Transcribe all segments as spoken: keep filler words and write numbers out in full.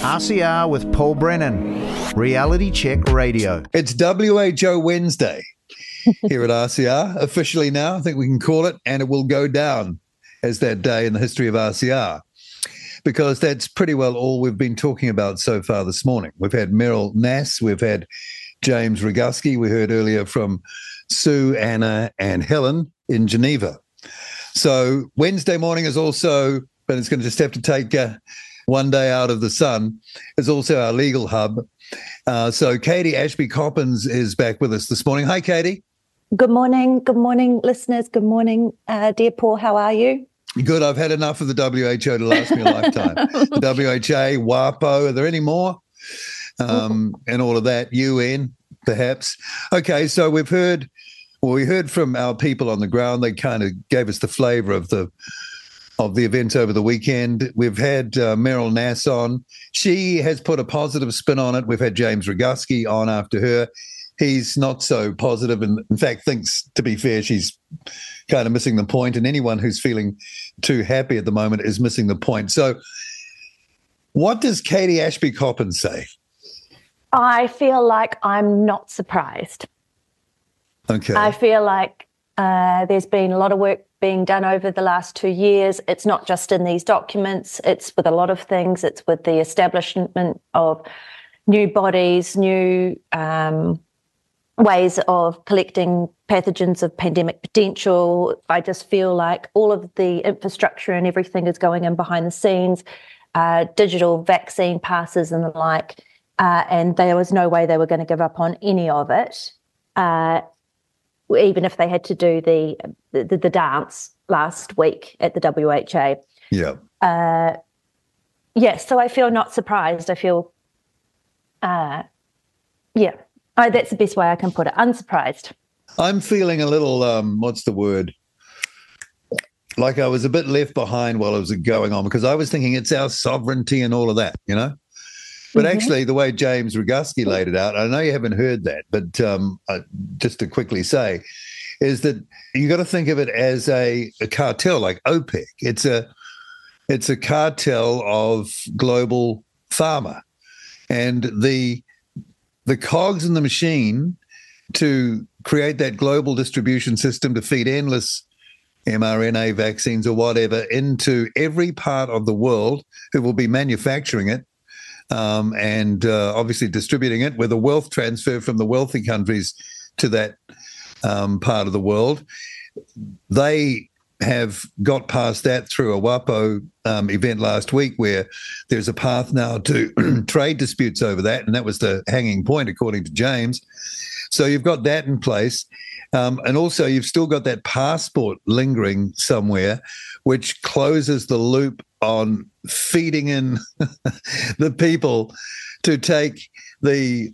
R C R with Paul Brennan, Reality Check Radio. It's W H O Wednesday here at R C R, officially now, I think we can call it, and it will go down as that day in the history of R C R, because that's pretty well all we've been talking about so far this morning. We've had Meryl Nass, we've had James Roguski, we heard earlier from Sue, Anna, and Helen in Geneva. So Wednesday morning is also, but it's going to just have to take uh, one day out of the sun, is also our legal hub. Uh, so Katie Ashby-Coppins is back with us this morning. Hi, Katie. Good morning. Good morning, listeners. Good morning, uh, dear Paul. How are you? Good. I've had enough of the W H O to last me a lifetime. The W H A, WAPO, are there any more? Um, and all of that, U N, perhaps. Okay, so we've heard, well, we heard from our people on the ground. They kind of gave us the flavour of the of the events over the weekend. We've had uh, Meryl Nass on. She has put a positive spin on it. We've had James Roguski on after her. He's not so positive and, in fact, thinks, to be fair, she's kind of missing the point, and anyone who's feeling too happy at the moment is missing the point. So what does Katie Ashby-Coppins say? I feel like I'm not surprised. Okay. I feel like uh, there's been a lot of work being done over the last two years. It's not just in these documents. It's with a lot of things. It's with the establishment of new bodies, new um, ways of collecting pathogens of pandemic potential. I just feel like all of the infrastructure and everything is going in behind the scenes, uh, digital vaccine passes and the like, uh, and there was no way they were going to give up on any of it. Uh, even if they had to do the, the the dance last week at the W H A. Yeah. Uh, yeah, so I feel not surprised. I feel, uh, yeah, oh, that's the best way I can put it, unsurprised. I'm feeling a little, um, what's the word? Like I was a bit left behind while it was going on, because I was thinking it's our sovereignty and all of that, you know? But mm-hmm. actually, the way James Roguski laid it out, I know you haven't heard that, but um, uh, just to quickly say, is that you got to think of it as a, a cartel like OPEC. It's a it's a cartel of global pharma, and the the cogs in the machine to create that global distribution system to feed endless mRNA vaccines or whatever into every part of the world who will be manufacturing it. Um, and uh, obviously distributing it with a wealth transfer from the wealthy countries to that um, part of the world. They have got past that through a WAPO um, event last week, where there's a path now to trade disputes over that, and that was the hanging point, according to James. So you've got that in place. Um, and also you've still got that passport lingering somewhere, which closes the loop on feeding in the people to take the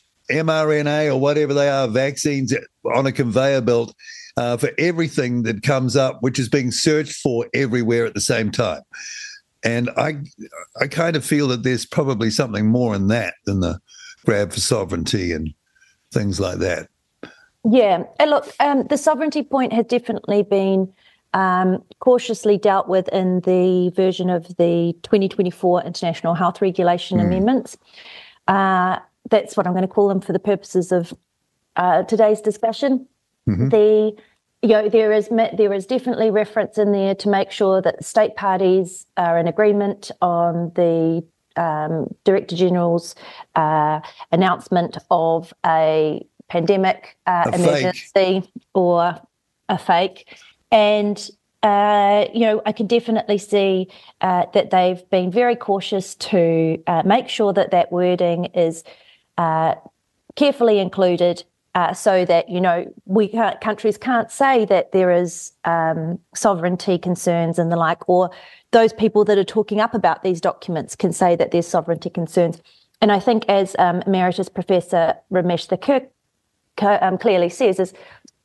mRNA or whatever they are, vaccines on a conveyor belt uh, for everything that comes up, which is being searched for everywhere at the same time. And I, I kind of feel that there's probably something more in that than the grab for sovereignty and things like that. Yeah, and look, um, the sovereignty point has definitely been um, cautiously dealt with in the version of the twenty twenty-four International Health Regulation mm. Amendments. Uh, that's what I'm going to call them for the purposes of uh, today's discussion. Mm-hmm. The you know there is there is definitely reference in there to make sure that the state parties are in agreement on the um, Director General's uh, announcement of a pandemic uh, a emergency fake. or a fake. And, uh, you know, I can definitely see uh, that they've been very cautious to uh, make sure that that wording is uh, carefully included uh, so that, you know, we can't, countries can't say that there is um, sovereignty concerns and the like, or those people that are talking up about these documents can say that there's sovereignty concerns. And I think, as um, Emeritus Professor Ramesh Thakur Um, clearly says, is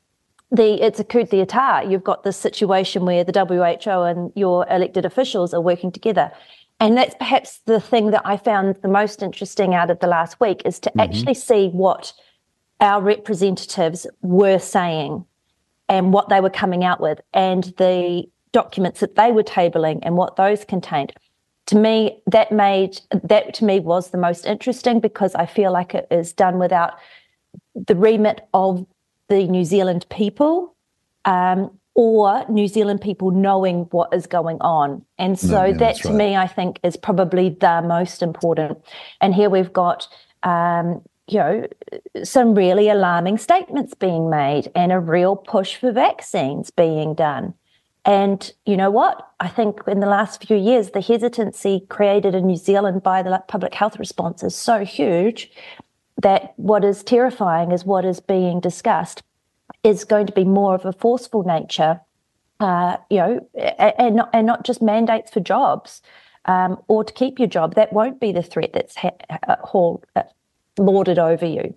the it's a coup d'etat. You've got this situation where the W H O and your elected officials are working together. And that's perhaps the thing that I found the most interesting out of the last week, is to mm-hmm. actually see what our representatives were saying and what they were coming out with, and the documents that they were tabling and what those contained. to me, that made that to me was the most interesting, because I feel like it is done without the remit of the New Zealand people, um, or New Zealand people knowing what is going on. And so No, yeah, that that's to right. me, I think, is probably the most important. And here we've got, um, you know, some really alarming statements being made and a real push for vaccines being done. And you know what? I think in the last few years, the hesitancy created in New Zealand by the public health response is so huge that what is terrifying is what is being discussed is going to be more of a forceful nature, uh, you know, and not, and not just mandates for jobs um, or to keep your job. That won't be the threat that's ha- ha- uh, lorded over you.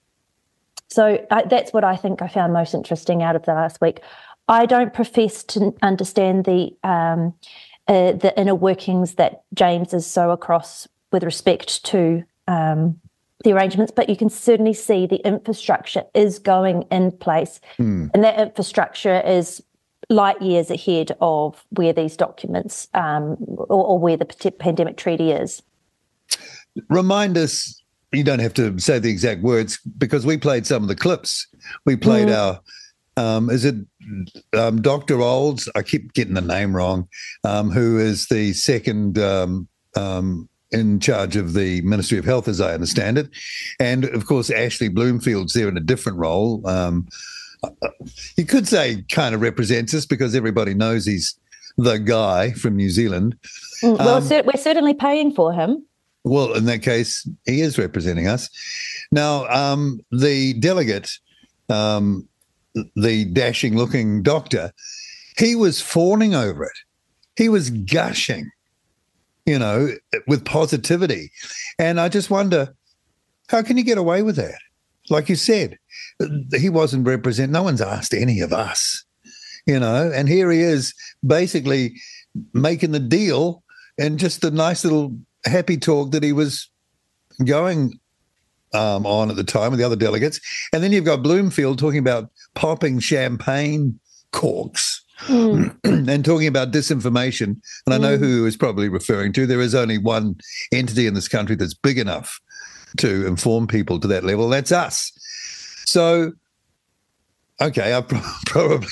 So uh, that's what I think I found most interesting out of the last week. I don't profess to understand the um, uh, the inner workings that James is so across with respect to um, the arrangements, but you can certainly see the infrastructure is going in place, Hmm. and that infrastructure is light years ahead of where these documents um, or, or where the pandemic treaty is. Remind us, you don't have to say the exact words, because we played some of the clips. We played Mm. our, um, is it um, Doctor Olds? I keep getting the name wrong, um, who is the second um, um, in charge of the Ministry of Health, as I understand it. And, of course, Ashley Bloomfield's there in a different role. Um, you could say kind of represents us, because everybody knows he's the guy from New Zealand. Mm, well, Um, cer- we're certainly paying for him. Well, in that case, he is representing us. Now, um, the delegate, um, the dashing-looking doctor, he was fawning over it. He was gushing, you know, with positivity. And I just wonder, how can you get away with that? Like you said, he wasn't represent. No one's asked any of us, you know, and here he is basically making the deal, and just a nice little happy talk that he was going um, on at the time with the other delegates. And then you've got Bloomfield talking about popping champagne corks Mm. and talking about disinformation. And I know Mm. who he was probably referring to. There is only one entity in this country that's big enough to inform people to that level. That's us. So, okay, I've probably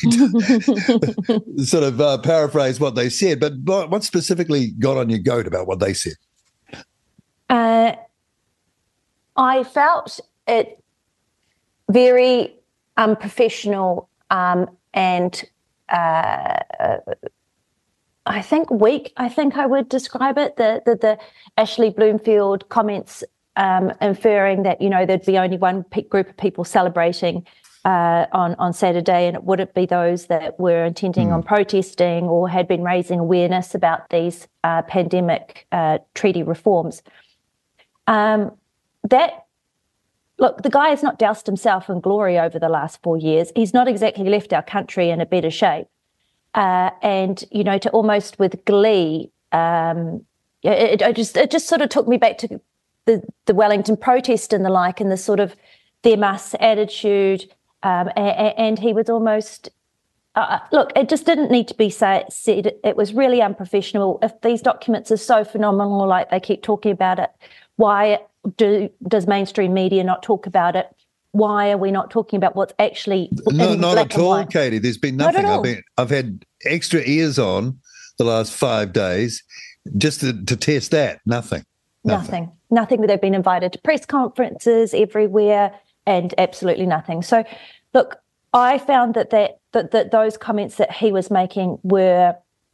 sort of uh, paraphrased what they said, but what specifically got on your goat about what they said? Uh, I felt it very unprofessional um, and uh, I think weak. I think I would describe it. The the, the Ashley Bloomfield comments um, inferring that, you know, there'd be only one pe- group of people celebrating uh, on on Saturday, and it wouldn't be those that were intending mm. on protesting or had been raising awareness about these uh, pandemic uh, treaty reforms. Um, that, look, the guy has not doused himself in glory over the last four years. He's not exactly left our country in a better shape. Uh, and, you know, to almost with glee, um, it, it, just, it just sort of took me back to the, the Wellington protest and the like, and the sort of them us attitude. Um, and, and he was almost, uh, look, it just didn't need to be say, said. It was really unprofessional. If these documents are so phenomenal, like they keep talking about it, why do, does mainstream media not talk about it? Why are we not talking about what's actually no, in not black at all, and white? Katie. There's been Not nothing. at all. I've been, I've had extra ears on the last five days just to, to test that. Nothing. Nothing. Nothing. They've been invited to press conferences everywhere, and absolutely nothing. So, look, I found that that that, that those comments that he was making were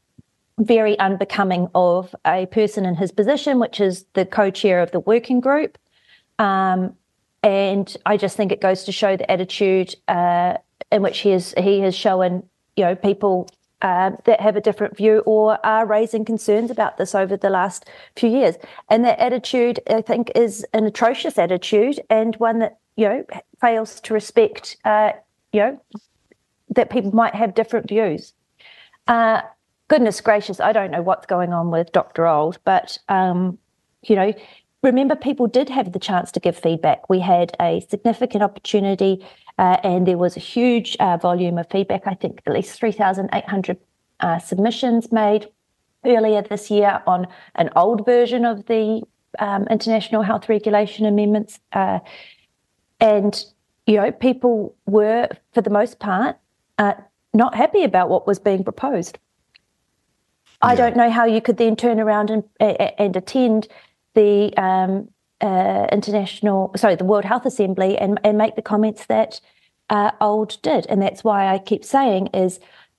very unbecoming of a person in his position, which is the co-chair of the working group. Um, and I just think it goes to show the attitude uh, in which he is he has shown, you know, people uh, that have a different view or are raising concerns about this over the last few years. And that attitude, I think, is an atrocious attitude, and one that, you know, fails to respect, uh, you know, that people might have different views. Uh, goodness gracious, I don't know what's going on with Doctor Old, but, um, you know, remember, people did have the chance to give feedback. We had a significant opportunity uh, and there was a huge uh, volume of feedback. I think at least three thousand eight hundred uh, submissions made. earlier this year on an old version of the um, International Health Regulation Amendments. Uh, and, you know, people were, for the most part, uh, not happy about what was being proposed. Yeah. I don't know how you could then turn around and, and attend the um, uh, international, sorry, the World Health Assembly and, and make the comments that uh, Old did. And that's why I keep saying is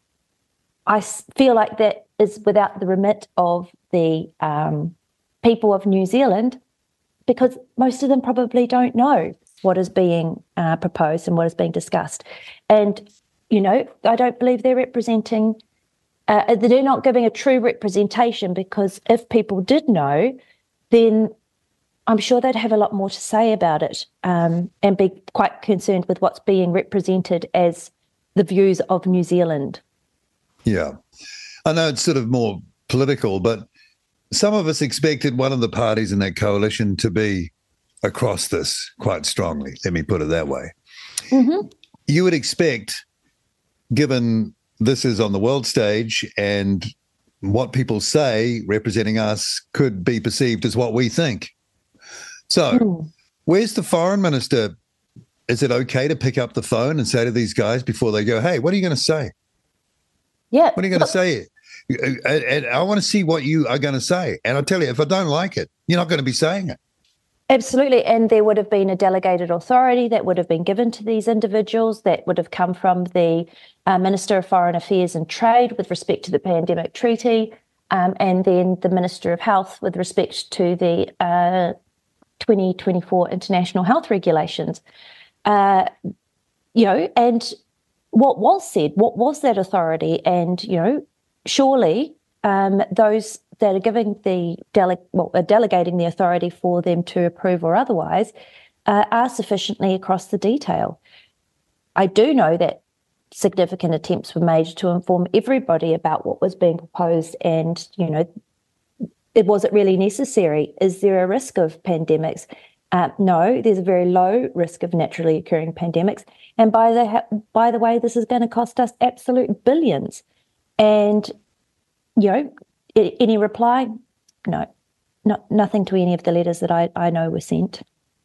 I feel like that is without the remit of the um, people of New Zealand, because most of them probably don't know what is being uh, proposed and what is being discussed. And, you know, I don't believe they're representing, uh, they're not giving a true representation, because if people did know, then I'm sure they'd have a lot more to say about it um, and be quite concerned with what's being represented as the views of New Zealand. Yeah. I know it's sort of more political, but some of us expected one of the parties in that coalition to be across this quite strongly. Let me put it that way. Mm-hmm. You would expect, given this is on the world stage and what people say representing us could be perceived as what we think. So mm. where's the foreign minister? Is it okay to pick up the phone and say to these guys before they go, hey, what are you going to say? Yeah. What are you going to say? And I want to see what you are going to say. And I'll tell you, if I don't like it, you're not going to be saying it. Absolutely. And there would have been a delegated authority that would have been given to these individuals that would have come from the uh, Minister of Foreign Affairs and Trade with respect to the pandemic treaty, um, and then the Minister of Health with respect to the uh, twenty twenty-four International Health Regulations. Uh, you know, and what was said, what was that authority? And, you know, surely um, those that are giving the dele- well, are delegating the authority for them to approve or otherwise uh, are sufficiently across the detail. I do know that significant attempts were made to inform everybody about what was being proposed, and, you know, it was it really necessary? Is there a risk of pandemics? Uh, no, there's a very low risk of naturally occurring pandemics. And by the by the way, this is going to cost us absolute billions. And, you know, any reply? No, not nothing to any of the letters that I, I know were sent.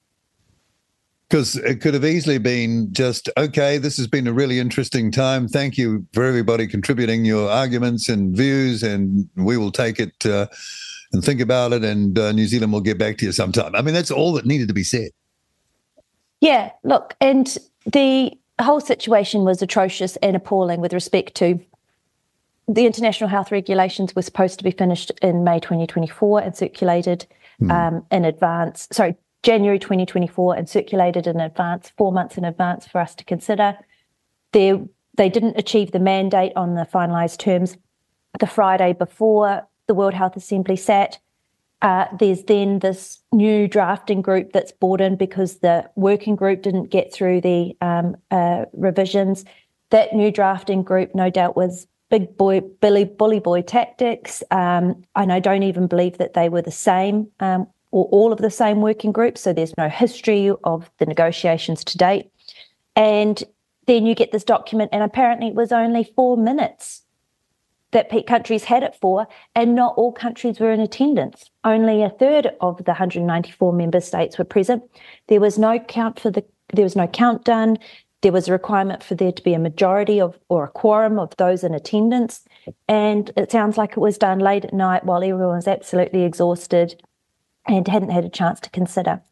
Because it could have easily been just, okay, this has been a really interesting time. Thank you for everybody contributing your arguments and views, and we will take it uh, and think about it, and uh, New Zealand will get back to you sometime. I mean, that's all that needed to be said. Yeah, look, and the whole situation was atrocious and appalling with respect to the international health regulations were supposed to be finished in May twenty twenty-four and circulated mm. um, in advance. Sorry, January twenty twenty-four and circulated in advance, four months in advance for us to consider. They, they didn't achieve the mandate on the finalised terms the Friday before the World Health Assembly sat. Uh, there's then this new drafting group that's brought in because the working group didn't get through the um, uh, revisions. That new drafting group, no doubt, was big boy, Billy, bully boy tactics. Um, and I don't even believe that they were the same um, or all of the same working groups. So there's no history of the negotiations to date. And then you get this document, and apparently it was only four minutes that countries had it for, and not all countries were in attendance. Only a third of the one hundred ninety-four member states were present. There was no count for the. There was no count done. There was a requirement for there to be a majority of or a quorum of those in attendance, and it sounds like it was done late at night while everyone was absolutely exhausted and hadn't had a chance to consider.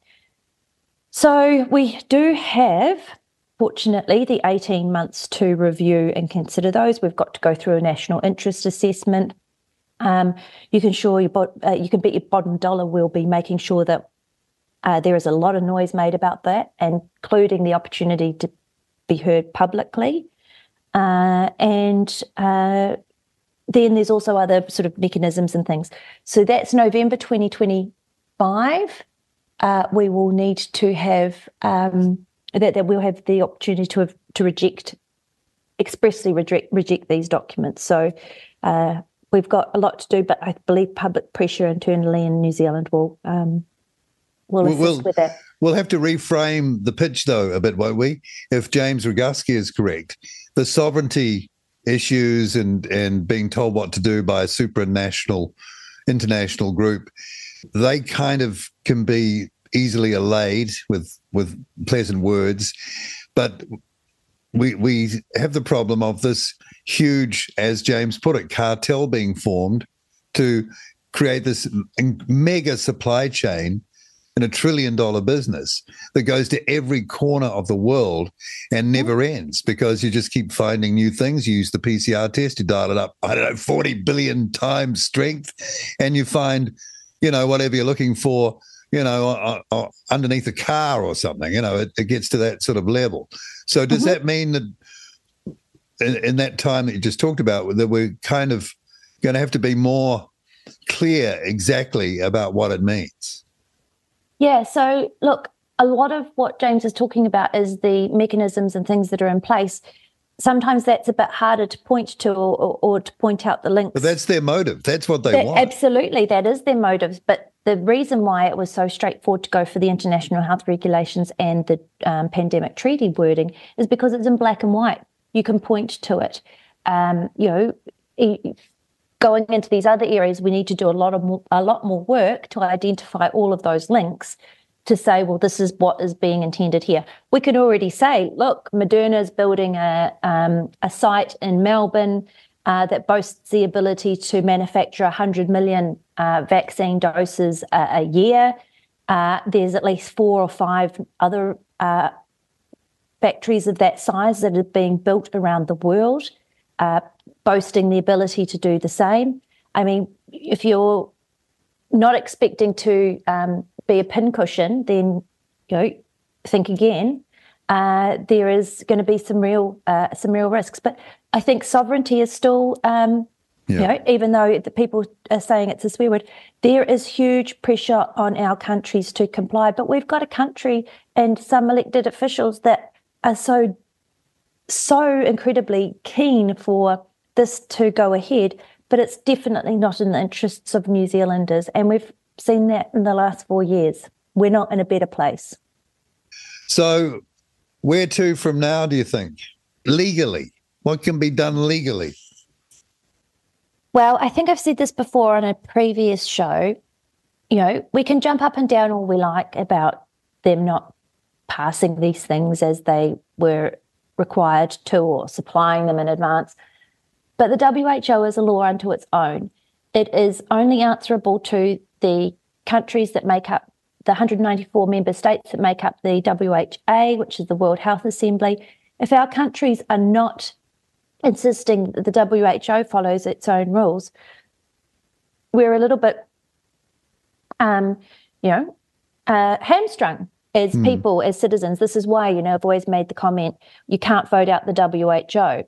So we do have, fortunately, the eighteen months to review and consider those. We've got to go through a national interest assessment. Um, you can sure your uh, you can bet your bottom dollar we'll be making sure that uh, there is a lot of noise made about that, including the opportunity to be heard publicly. Uh, and uh, then there's also other sort of mechanisms and things. So that's November twenty twenty-five. Uh, we will need to have um, that, that we'll have the opportunity to have, to reject, expressly reject, reject these documents. So uh, we've got a lot to do, but I believe public pressure internally in New Zealand will um, will assist we'll, with that. We'll have to reframe the pitch, though, a bit, won't we? If James Roguski is correct, the sovereignty issues and and being told what to do by a supranational, international group, they kind of can be easily allayed with with pleasant words, but we we have the problem of this huge, as James put it, cartel being formed to create this mega supply chain in a trillion dollar business that goes to every corner of the world and never ends, because you just keep finding new things. You use the P C R test, you dial it up, I don't know, forty billion times strength, and you find, you know, whatever you're looking for, you know, uh, uh, underneath a car or something. You know, it, it gets to that sort of level. So does mm-hmm. that mean that in, in that time that you just talked about, that we're kind of going to have to be more clear exactly about what it means? Yeah, so look, a lot of what James is talking about is the mechanisms and things that are in place. Sometimes that's a bit harder to point to or, or, or to point out the links. But that's their motive. That's what they that, want. Absolutely, that is their motives. But the reason why it was so straightforward to go for the international health regulations and the um, pandemic treaty wording is because it's in black and white. You can point to it. Um, you know, e- going into these other areas, we need to do a lot of more, a lot more work to identify all of those links to say, well, this is what is being intended here. We can already say, look, Moderna is building a um, a site in Melbourne uh, that boasts the ability to manufacture one hundred million uh, vaccine doses a, a year. Uh, there's at least four or five other uh, factories of that size that are being built around the world, uh, boasting the ability to do the same. I mean, if you're not expecting to um, be a pincushion, then, you know, think again. Uh, there is going to be some real uh, some real risks. But I think sovereignty is still, um, yeah. you know, even though the people are saying it's a swear word, there is huge pressure on our countries to comply. But we've got a country and some elected officials that are so, so incredibly keen for this to go ahead, but it's definitely not in the interests of New Zealanders. And we've seen that in the last four years. We're not in a better place. So where to from now, do you think? Legally, what can be done legally? Well, I think I've said this before on a previous show. You know, we can jump up and down all we like about them not passing these things as they were required to or supplying them in advance. But the W H O is a law unto its own. It is only answerable to the countries that make up the one hundred ninety-four member states that make up the W H A, which is the World Health Assembly. If our countries are not insisting that the W H O follows its own rules, we're a little bit, um, you know, uh, hamstrung as mm. people, as citizens. This is why, you know, I've always made the comment, you can't vote out the W H O.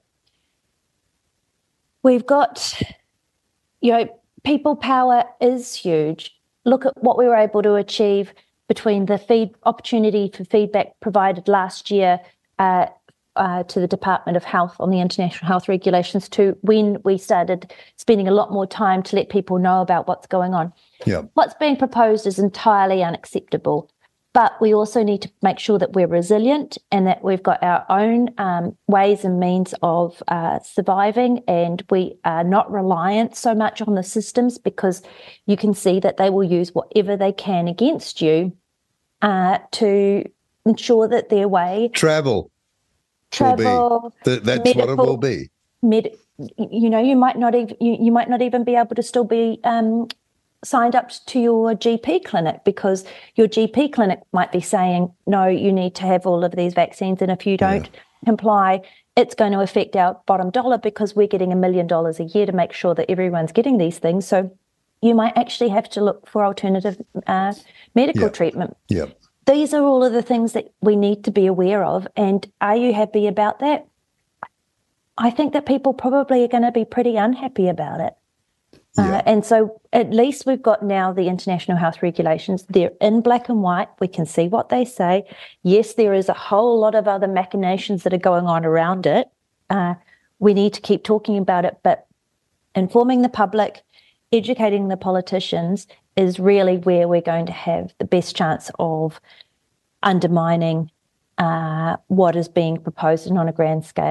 We've got, you know, people power is huge. Look at what we were able to achieve between the feed opportunity for feedback provided last year uh, uh, to the Department of Health on the international health regulations to when we started spending a lot more time to let people know about what's going on. Yeah. What's being proposed is entirely unacceptable. But we also need to make sure that we're resilient and that we've got our own um, ways and means of uh, surviving, and we are not reliant so much on the systems, because you can see that they will use whatever they can against you uh, to ensure that their way... Travel. Travel. Th- that's medical, what it will be. Med, you know, you might not even you, you might not even be able to still be... Um, signed up to your G P clinic, because your G P clinic might be saying, no, you need to have all of these vaccines, and if you don't yeah. comply, it's going to affect our bottom dollar, because we're getting a million dollars a year to make sure that everyone's getting these things. So you might actually have to look for alternative uh, medical yeah. treatment. Yeah. These are all of the things that we need to be aware of. And are you happy about that? I think that people probably are going to be pretty unhappy about it. Yeah. Uh, and so at least we've got now the international health regulations. They're in black and white. We can see what they say. Yes, there is a whole lot of other machinations that are going on around it. Uh, we need to keep talking about it, but informing the public, educating the politicians is really where we're going to have the best chance of undermining uh, what is being proposed and on a grand scale.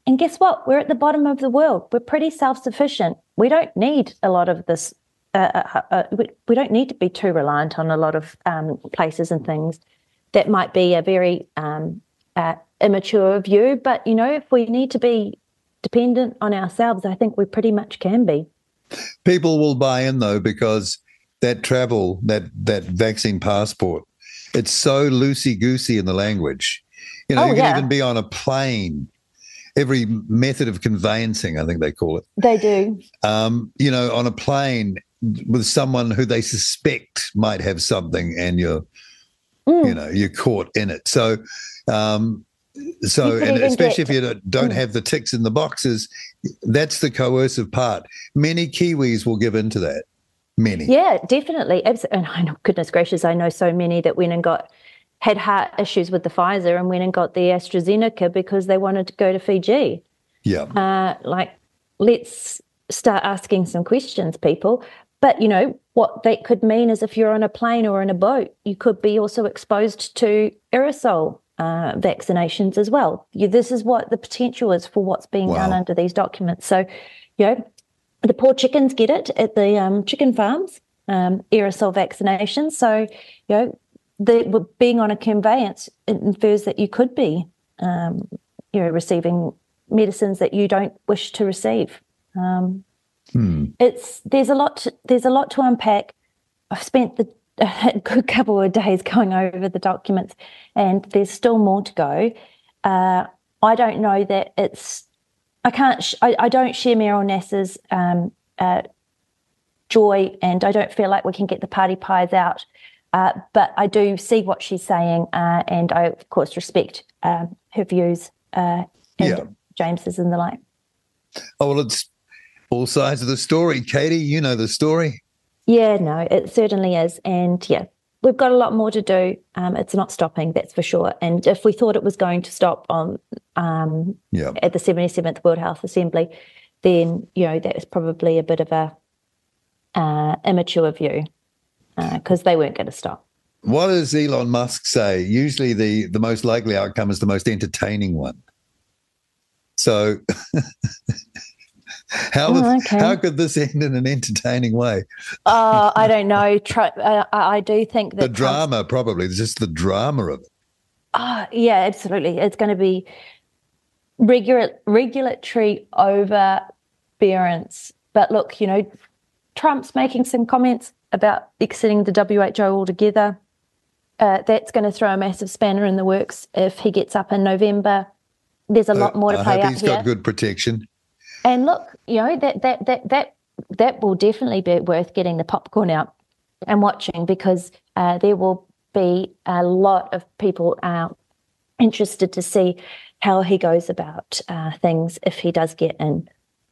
and guess what? We're at the bottom of the world. We're pretty self-sufficient. We don't need a lot of this. Uh, uh, uh, we, we don't need to be too reliant on a lot of um, places and things. That might be a very um, uh, immature view, but, you know, if we need to be dependent on ourselves, I think we pretty much can be. People will buy in, though, because that travel, that that vaccine passport, it's so loosey-goosey in the language. You know, Oh, you can yeah. even be on a plane. Every method of conveyancing, I think they call it. They do. Um, you know, on a plane with someone who they suspect might have something, and you're, Mm. you know, you're caught in it. So, um, so, You could and even especially get- if you don't, don't Mm. have the ticks in the boxes, that's the coercive part. Many Kiwis will give into that. Many. Yeah, definitely. Abs- And I know, goodness gracious, I know so many that went and got, had heart issues with the Pfizer and went and got the AstraZeneca because they wanted to go to Fiji. Yeah. Uh, like, let's start asking some questions, people. But, you know, what that could mean is if you're on a plane or in a boat, you could be also exposed to aerosol uh, vaccinations as well. You, this is what the potential is for what's being Wow. done under these documents. So, you know, the poor chickens get it at the um, chicken farms, um, aerosol vaccinations. So, you know, the, being on a conveyance infers that you could be, um, you know, receiving medicines that you don't wish to receive. Um, Hmm. it's there's a lot to, there's a lot to unpack. I've spent the, a good couple of days going over the documents, and there's still more to go. Uh, I don't know that it's. I can't. Sh- I, I don't share Meryl Nass's um, uh, joy, and I don't feel like we can get the party pies out. Uh, but I do see what she's saying, uh, and I of course respect um, her views uh, and Yeah. James's and the like. Oh, well, it's all sides of the story. Katie, you know the story. Yeah, no, it certainly is. And yeah, we've got a lot more to do. Um, it's not stopping, that's for sure. And if we thought it was going to stop on um, Yeah. at the seventy-seventh World Health Assembly, then, you know, that is probably a bit of a uh, immature view because uh, they weren't going to stop. What does Elon Musk say? Usually the, the most likely outcome is the most entertaining one. So how, Oh, was- okay. how could this end in an entertaining way? Uh, I don't know. Tr- uh, I do think that The Trump's- drama, probably, just the drama of it. Oh, yeah, absolutely. It's going to be regular, regulatory overbearance. But look, you know, Trump's making some comments about exiting the W H O altogether. Uh, that's going to throw a massive spanner in the works if he gets up in November. There's a lot more to I play hope out he's here. got good protection. And look, you know, that that that that that will definitely be worth getting the popcorn out and watching because uh, there will be a lot of people uh, interested to see how he goes about uh, things if he does get in.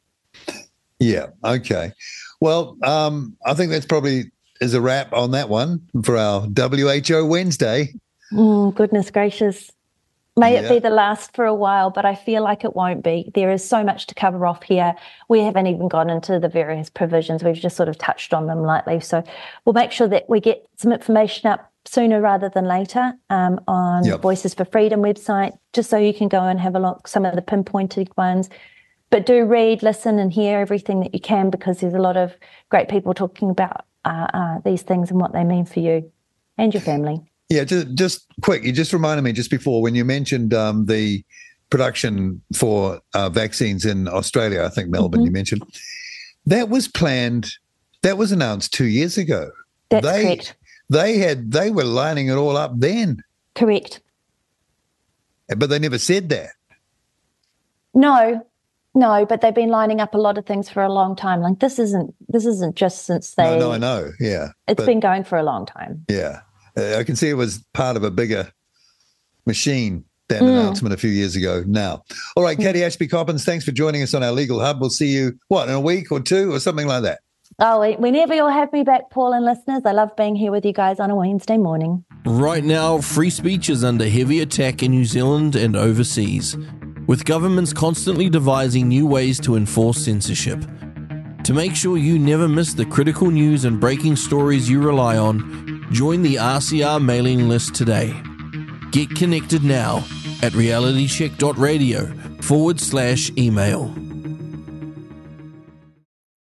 Yeah, okay. Well, um, I think that's probably is a wrap on that one for our W H O Wednesday. Mm, goodness gracious. May Yeah. it be the last for a while, but I feel like it won't be. There is so much to cover off here. We haven't even gone into the various provisions. We've just sort of touched on them lightly. So we'll make sure that we get some information up sooner rather than later um, on Yep. Voices for Freedom website, just so you can go and have a look, some of the pinpointed ones. But do read, listen and hear everything that you can because there's a lot of great people talking about uh, uh, these things and what they mean for you and your family. Yeah, just, just quick, you just reminded me just before when you mentioned um, the production for uh, vaccines in Australia, I think Melbourne Mm-hmm. you mentioned, that was planned, that was announced two years ago. That's they, correct. They had, they were lining it all up then, Correct. but they never said that. No, no, but they've been lining up a lot of things for a long time. Like this isn't this isn't just since they. No, no, I know, yeah. It's but, been going for a long time. Yeah, uh, I can see it was part of a bigger machine, that Mm. announcement a few years ago now. All right, Katie Ashby Coppins, thanks for joining us on our Legal Hub. We'll see you, what, in a week or two or something like that? Oh, whenever you'll have me back, Paul and listeners, I love being here with you guys on a Wednesday morning. Right now, free speech is under heavy attack in New Zealand and overseas, with governments constantly devising new ways to enforce censorship. To make sure you never miss the critical news and breaking stories you rely on, join the R C R mailing list today. Get connected now at reality check dot radio forward slash email.